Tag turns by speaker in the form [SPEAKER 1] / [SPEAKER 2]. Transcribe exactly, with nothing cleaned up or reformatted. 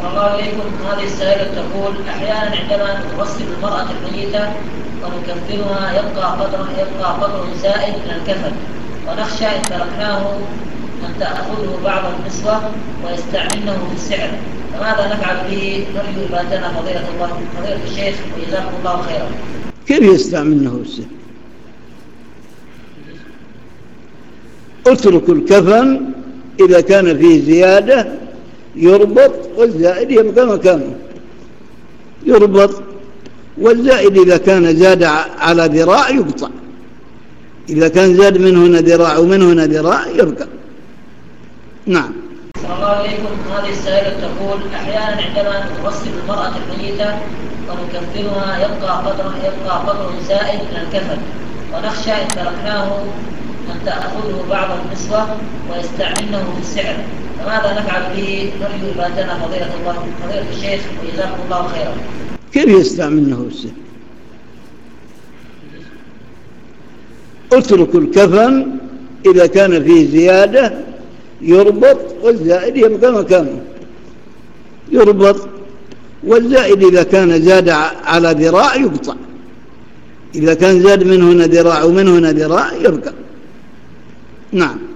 [SPEAKER 1] صلى الله عليكم. هذه السائلة تقول: أحيانا عندما نغسل المرأة الميتة ونكفنها يبقى قدر يبقى قدر زائد من الكفن، ونخشى إن تركناه أن تأخذه بعض النسوة ويستعملنه في السحر، فماذا نفعل به؟ نرجو إبادتنا فضيلة الله فضيلة الشيخ وجزاكم الله خيرا.
[SPEAKER 2] كيف يستعملنه في السحر؟ اترك الكفن إذا كان فيه زيادة يربط، والزائد يبقى مكانه يربط، والزائد إذا كان زاد على ذراع يقطع، إذا كان زاد من هنا ذراع ومن هنا ذراع يبقى. نعم.
[SPEAKER 1] صلى الله عليكم. هذه السائلة تقول: أحيانا عندما نغسل المرأة الميتة ونكفنها يبقى قدر يبقى قدر زائد من الكفن، ونخشى إن تركناه أن تأخذه بعض النسوة ويستعملنه في السحر، فماذا نفعل به؟ نرجو إبادتنا فضيلة الله فضيلة الشيخ وجزاكم الله خيرا.
[SPEAKER 2] كيف يستعملنه في السحر؟ اترك الكفن إذا كان فيه زيادة يربط، والزائد يبقى مكانه يربط، والزائد إذا كان زاد على ذراع يقطع، إذا كان زاد من هنا ذراع ومن هنا ذراع يبقى. نعم.